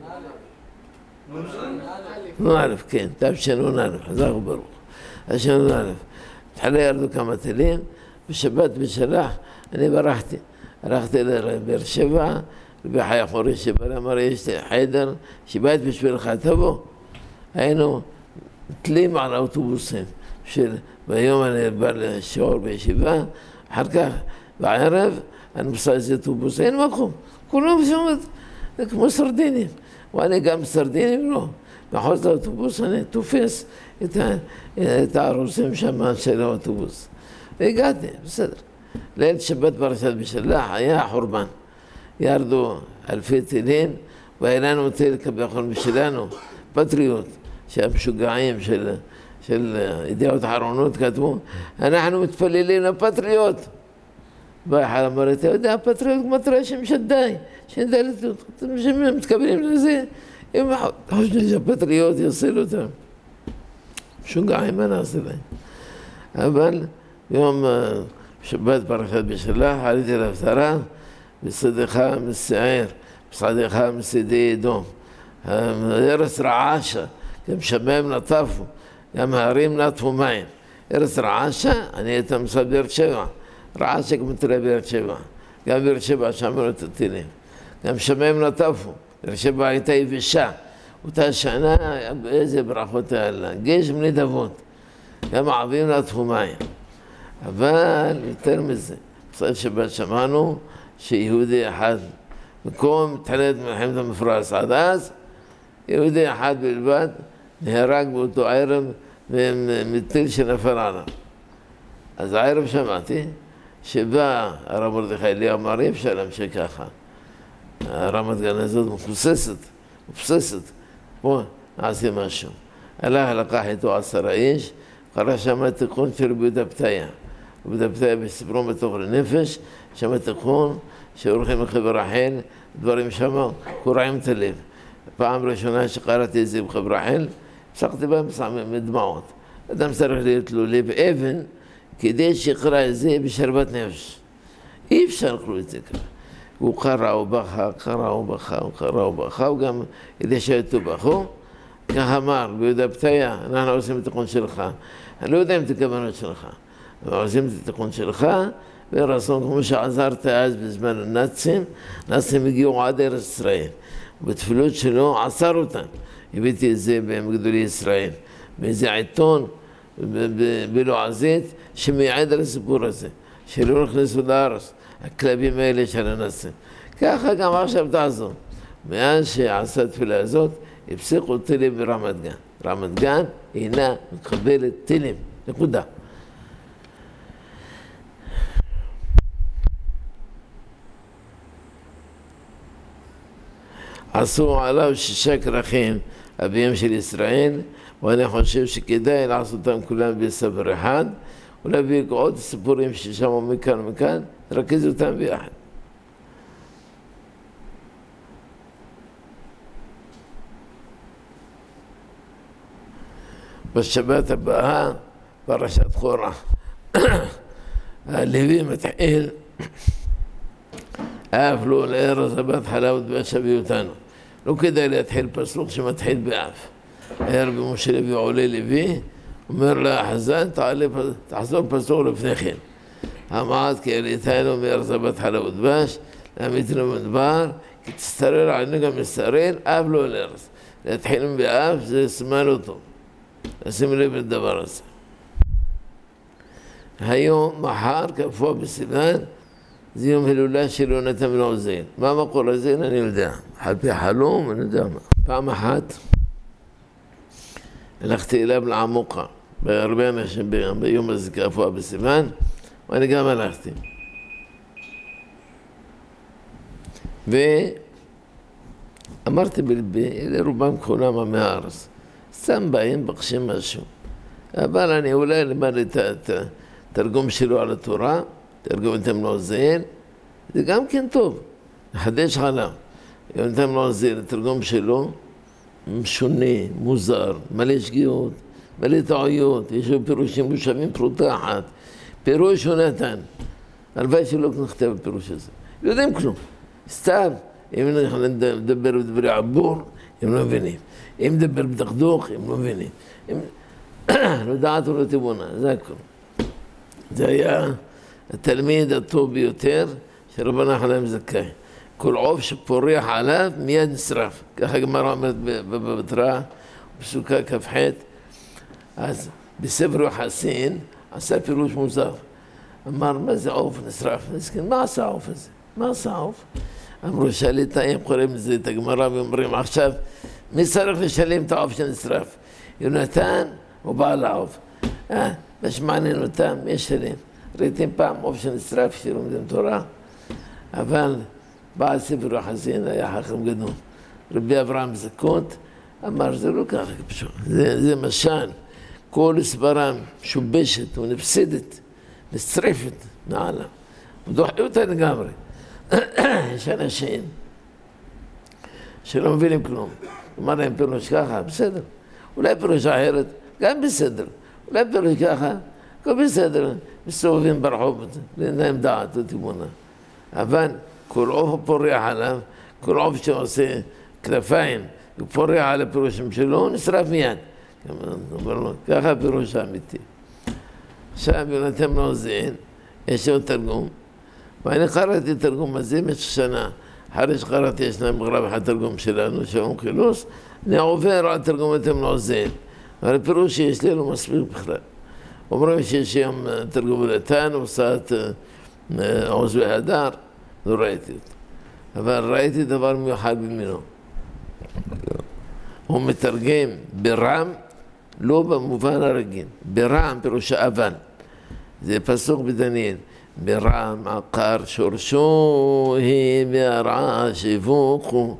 נון א', כן, תו שנון א', חזק וברוך. השנון א', התחילה ירדו כמה תהילים, בשבת בשלח, אני ברחתי. הלכתי לבאר שבע, רבי חי חורי שבא, אמר, יש חדר, שבית בשבילך, תבוא. היינו תלים על האוטובוסים של, והיום אני בא לשיעור בישיבה, אחר כך, בערב, אני מסע איזה אוטובוס, אין מקום. כולם שומעת, זה כמו סרדינים. ואני גם סרדינים לא. מחוז האוטובוס אני תופס את, את הערוסים שם של האוטובוס. והגעתי, בסדר. ליל שבת פרשת בשלח היה חורבן. ירדו אלפי טילים, והיה לנו טיל כביכול משלנו, פטריוט, שהמשוגעים של, של ידיעות אחרונות כתבו, אנחנו מתפללים לפטריוט. בא אחד אמר, אתה יודע, הפטריוט מטרה שמשדי, שנדע לתות, אתם מתקבלים לזה, אם חושבים שהפטריוט יעשה אותם. משוגעים, מה נעשה להם? אבל יום שבת פרשת בשלח, עליתי להפטרה, בשדך מסער, בשדך מסידי אדום. ארץ רעשה, גם שמיים נטפו, גם ההרים נטפו מים. ארץ רעשה, אני הייתה מסע באר שבע. רעשה כמו תראה באר שבע. גם באר שבע שמענו את הטילים. גם שמיים נטפו. באר שבע הייתה יבשה. אותה שנה, איזה ברכות היה לה. גשם נדבות. גם העבים נטפו מים. אבל יותר מזה, בסוף שבת שמענו שיהודי אחד, מקום מתחילת מלחמת המפרץ עד אז, יהודי אחד בלבד נהרג באותו ערב מטיל שנפל עליו. אז הערב שמעתי שבא הרב מרדכי אליהו, אמר, אי אפשר להמשיך ככה. הרמת גן הזאת מפוססת, מפוססת. בוא, נעשה משהו. הלך לקח איתו עשרה איש, קרא שם התיקון של רבי יהודה פתיה. רבי יהודה פתיה בספרו בתוך לנפש, שם התיקון שהולכים לחבר רחל, דברים שם קורעים את הלב. פעם ראשונה שקראתי את זה בחבר רחל, הפסקתי בהם מדמעות. אדם צריך להיות לו לב אבן, כדי שיקרא את זה בשלוות נפש. אי אפשר לקרוא את זה ככה. הוא קרא ובכה, קרא ובכה, הוא קרא ובכה, הוא גם ידי שהייתו בכו. כך אמר, ביהודה פתיה, אנחנו עושים את התיקון שלך. אני לא יודע אם את הכוונות שלך. אנחנו עושים את התיקון שלך, ורסון כמו שעזרת אז בזמן הנאצים, נאצים הגיעו עד ארץ ישראל. בתפילות שלו עצר אותם. הבאתי את זה בגדולי ישראל. באיזה עיתון, בלועזית, שמייעד על הסיפור הזה. שלא נכנסו לארץ, הכלבים האלה של הנאצים. ככה גם עכשיו תעזור. מאז שעשה התפילה הזאת, הפסיקו טילים ברמת גן. רמת גן אינה מקבלת טילים. נקודה. עשו עליו שישה כרכים, אביהם של ישראל, ואני חושב שכדאי לעשות אותם כולם בספר אחד, ולהביא עוד סיפורים ששמעו מכאן ומכאן, נרכז אותם ביחד. בשבת הבאה, פרשת קורח, הלוי מתחיל, אף לא לארץ הבת חלב ודבש הביאו אותנו. לא כדאי להתחיל פסוק שמתחיל באף. היה רבי משה לוי עולה לוי, אומר לאחזן, תחזור פסוק לפני כן. המעט כי אליתנו מארץ הבת חלב ודבש, להמיתנו במדבר, כי תסתרר עלינו גם לסתרר, אף לא לארץ. להתחיל באף זה סימן אותו. לשים לב לדבר הזה. היום, מחר, כפוע בסיוון, זה יום הילולה של יונתן בן עוזיאל. מה המקור הזה? אני יודע. על פי חלום, אני יודע מה. פעם אחת, הלכתי אליו לעמוקה, בהרבה אנשים ביום הזה כפוע בסיוון, ואני גם הלכתי. ואמרתי בלבי, אלה רובם כולם מהארץ. סתם באים, בקשים משהו. אבל אני אולי למד את התרגום שלו על התורה, תרגום יונתן בן עוזיאל, זה גם כן טוב, נחדש עליו. יונתן בן עוזיאל, התרגום שלו, משונה, מוזר, מלא שגיאות, מלא טעויות, יש לו פירושים מושבים פרוטה אחת. פירוש הוא נתן. הלוואי שלא נכתב הפירוש הזה. לא יודעים כלום. סתם, אם נדבר בדברי עבור, הם לא מבינים. אם נדבר בדקדוק, הם לא מבינים. לא דעת ולא תבונה, זה הכל. זה היה התלמיד הטוב ביותר של רבי נחמן זכאי. כל עוף שפורח עליו מיד נשרף. ככה הגמרא אומרת בבתרא, בפסוקה כ"ח. אז בספר יוחסין עשה פירוש מוזר. אמר, מה זה עוף נשרף? מה עשה העוף הזה? מה עשה העוף? אמרו, שליטאים קוראים לזה את הגמרא ואומרים עכשיו, מי צריך לשלם את העוף שנשרף? יונתן הוא בעל העוף. אה, מה שמעניין אותם, מי ישלם? ראיתם פעם עוף שנשרף שלומדים תורה? אבל בעל ספר יוחסין היה חכם גדול. רבי אברהם זקות אמר, זה לא ככה פשוט, זה, זה משל. כל סברה משובשת ונפסדת, נשרפת מעלה. ודוחי אותה לגמרי. יש אנשים שלא מבינים כלום. אמר להם פירוש ככה, בסדר. אולי פירוש אחרת, גם בסדר. אולי פירוש ככה, גם בסדר. מסתובבים ברחוב, אין להם דעת או תבונה. אבל כל עוף פורח עליו, כל עוף שעושה כנפיים, הוא פורח על הפירושים שלו, נשרף מיד. ככה הפירוש האמיתי. עכשיו יונתן בן עוזיאל, יש לו תרגום, ואני קראתי תרגום הזה במשך שנה. אחרי שקראתי ישנה מגרב אחד תרגום שלנו, שאום חילוס, אני עובר על תרגום יונתן בן עוזיאל. אבל הפירוש שיש לי לא מספיק בכלל. אומרים שיש היום תרגום נתן, הוצאת עוז והדר, לא ראיתי אותו. אבל ראיתי דבר מיוחד במינו. הוא מתרגם ברם, לא במובן הרגיל. ברם פירושה אבל. זה פסוק בדניאל. ברם עקר שורשו היא והרעה שיווקו.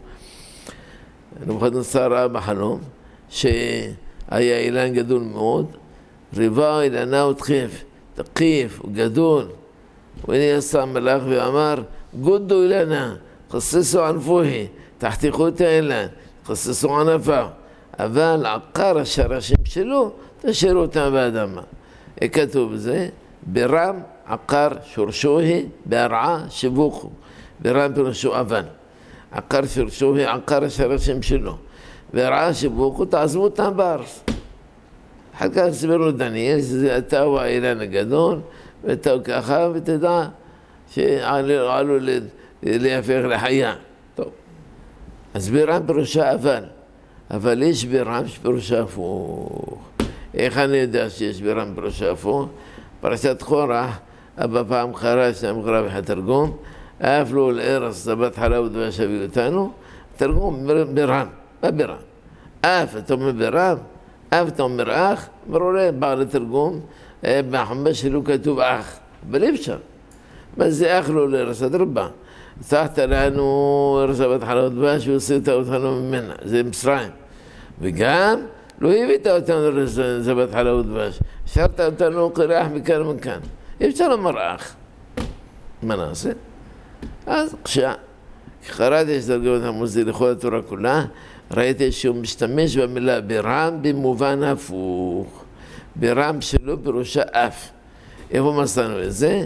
נבוכדנצר ראה בחלום שהיה אילן גדול מאוד, ריבה אילנה ותחיף, תקיף וגדול. והנה יצא מלאך ואמר, גודו אילנה, חססו ענפוהי, תחתיכו את האילן, חססו ענפיו, אבל עקר השרשים שלו, תשאירו אותם באדמה. כתוב בזה, ברם עקר שורשוהי, בהרעה שבוכו. ברם פירושו אבן. עקר שורשוהי, עקר השרשים שלו. בהרעה שבוכו, תעזבו אותם בארץ. אחר כך הסבירו דניאל, שזה אתה הוא האילן הגדול, ואתה הוא ככה, ותדע שעלו להפך לחיה. טוב. אז ברם פירושה אבל. אבל יש ברם שפירושה הפוך. איך אני יודע שיש ברם פירושה הפוך? פרשת קורח, אבא פעם קרא, שם קרא בחתרגום, אף לו לארץ זבת חלב ודבש הביא אותנו, תרגום ברם. מה ברם? אף, אתה אומר ברם? אף אתה אומר אח? ברור, בא לתרגום, בחמש שלו כתוב אח, אבל אי אפשר. מה זה אח לו לארץ? אדרבה. הבטחת לנו ארץ זבת חלב ודבש והוצאת אותנו ממנה, זה מצרים. וגם לא הבאת אותנו לזבת חלב ודבש, השארת אותנו קרח מכאן ומכאן. אי אפשר לומר אח. מה נעשה? אז קשה. קראתי שתרגום את המוזי לכל התורה כולה, ראיתי שהוא משתמש במילה ברם במובן הפוך. ברם שלו פירושה אף. איפה מצאנו את זה?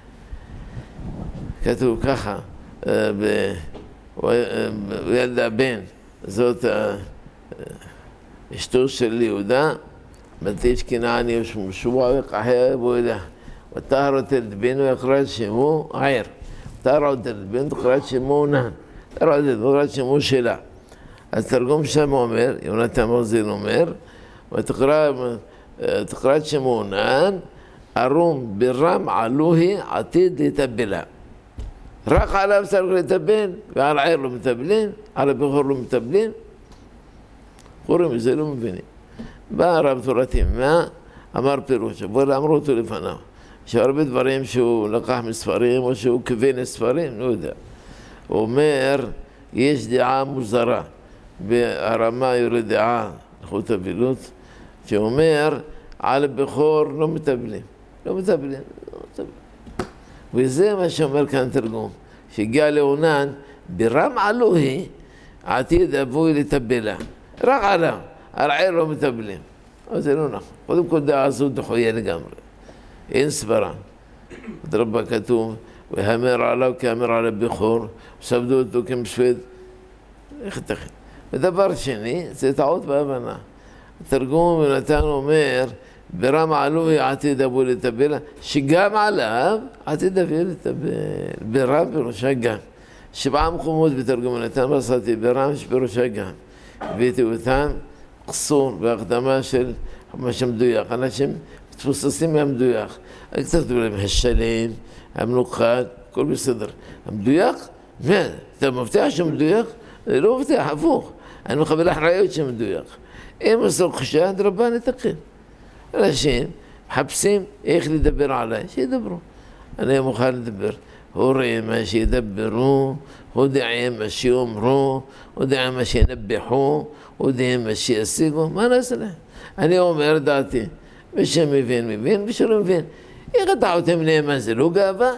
כתוב ככה, וילדה בן, זאת אשתו של יהודה, בתיש כנעני ושמושבוע וקחה בו אליה. וטהרת אל דבינו יקרא שמו עיר. טהרת אל דבינו תקרא שמו נהן. טהרת אל דבינו שמו שלה. אז תרגום שם אומר, יונתן מוזיל אומר, ותקרא שמו נהן, ארום ברם עלוהי עתיד להתאבלה. רק עליו צריך להתאבל, ועל העיר לא מתאבלים, על הבכור לא מתאבלים. קוראים לזה לא מבינים. בא הרב תורתי מה אמר פירוש, אבל אמרו אותו לפניו. שהרבה דברים שהוא לקח מספרים או שהוא כיוון ספרים, לא יודע. הוא אומר, יש דעה מוזרה, בהרמה יורד דעה, איכות אבילות, שאומר, על הבכור לא מתאבלים. לא מתאבלים, לא מתאבלים. וזה מה שאומר כאן תרגום, שהגיע לעונן, ברם עלוהי, עתיד אבוי לטבלה. רק עליו, על העיר לא מתאבלים. אבל זה לא נכון. קודם כל דעה זו דחויה לגמרי. אין סברה. דרבה כתוב, והמר עליו כאמר על הבכור, סבדו אותו כמשפט. איך תכן? ודבר שני, זה טעות בהבנה. התרגום נתן אומר, ברם עלוהי עתיד אבוי לטבלה, שגם עליו עתיד אבוי לטבל. ברם פירושה גם. שבעה מקומות בתרגום נתן בסרטי ברם שפירושה גם. הבאתי אותם קסור בהקדמה של מה שמדויק. אנשים מתפוססים מהמדויק. אני קצת אומר להם, השלם, המנוחת, הכל בסדר. המדויק? מה? אתה מבטיח שמדויק? אני לא מבטיח, הפוך. אני מקבל אחריות שמדויק. אם עשו חשד, רבה נתקן. אנשים מחפשים איך לדבר עליי, שידברו. אני מוכן לדבר. הורים מה שידברו, הודעים מה שיאמרו, הודעים מה שינבחו, הודעים מה שישיגו, מה נעשה להם? אני אומר דעתי, מי שמבין מבין, מי שלא מבין. איך אתה אותם נאמן, זה לא גאווה?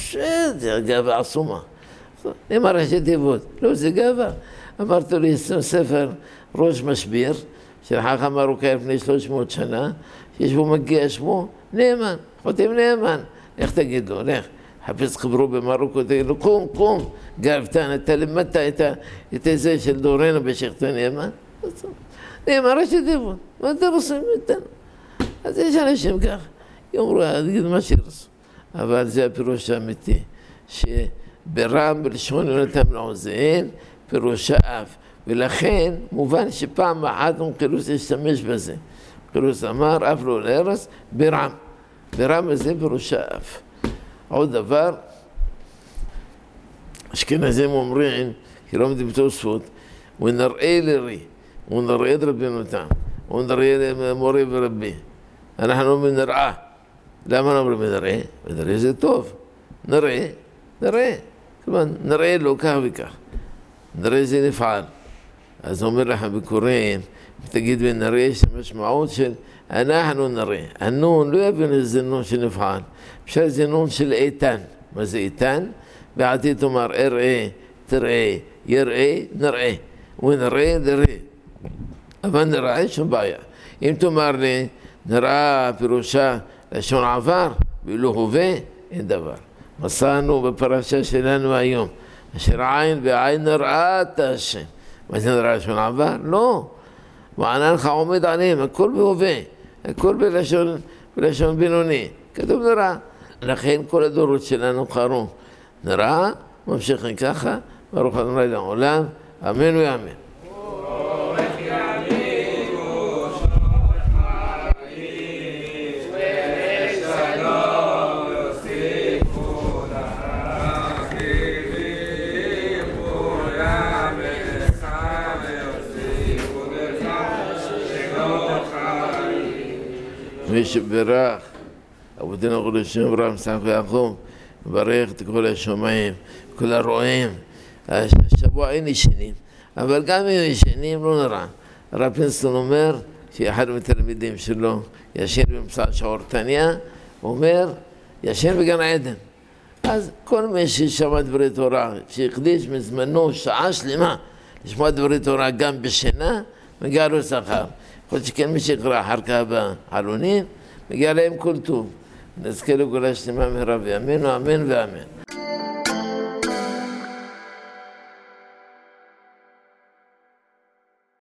זה גאווה עצומה. נאמר ראשי תיבות, לא זה גאווה. אמרתי לי ספר ראש משביר, של חכם מרוקאי לפני שלוש מאות שנה, שיש בו מגיע שמו נאמן, חותם נאמן. איך תגיד לו, לך. חפש חברו במרוקו, תגיד לו, קום, קום, גאוותן, אתה למדת את זה של דורנו בשכתו נאמן? נאמן ראשי תיבות, מה אתה עושים איתנו? אז יש אנשים כך, יאמרו, תגיד מה שירסו. אבל זה הפירוש האמיתי, שברם בלשון יונתן לעוזיין, פירושה אף. ולכן מובן שפעם אחת קילוס ישתמש בזה. קילוס אמר, אף לא לארץ, ברם. ברם הזה פירושה אף. עוד דבר, אשכנזים אומרים, כי לא מדברים תוספות, ונראה לרי, ונראה את רבנותם, ונראה למורי ורבי. אנחנו אומרים נראה. למה לא אומרים נראה? נראה זה טוב. נראה, נראה. כלומר, נראה לו כך וכך. נראה זה נפעל. אז אומר לכם בקוראים, תגיד ונראה, יש משמעות של אנחנו נראה. הנון לא יבין איזה נון שנפעל, בשביל זה נון של איתן. מה זה איתן? בעתיד תאמר אראה, תראה, יראה, נראה. ונראה, נראה. אבל נראה, אין שום בעיה. אם תאמר לי, נראה פירושה לשון עבר, ואילו הווה, אין דבר. מסענו בפרשה שלנו היום, אשר עין ועין נראת השם. מה זה נראה לשון עבר? לא. ועננך עומד עליהם, הכל בהווה, הכל בלשון, בלשון בינוני. כתוב נראה. לכן כל הדורות שלנו קראו נראה, ממשיכים ככה, ברוך ה' לעולם, אמן ואמן. מי שברך, אבותינו הקדושים אברהם, יצחק ויעקב, מברך את כל השומעים, כל הרועים. השבוע אין ישנים, אבל גם אם ישנים לא נראה. הרב פינקלשטיין אומר שאחד מהתלמידים שלו ישן במצעד שעורתניה, אומר ישן בגן עדן. אז כל מי ששמע דברי תורה, שהקדיש מזמנו שעה שלמה לשמוע דברי תורה גם בשינה, מגיע לו שכר. יכול שכן מי שיקרא אחר כך בעלונים, מגיע להם כל טוב. נזכה לגאולה שלמה מהרה בימינו, אמן ואמן.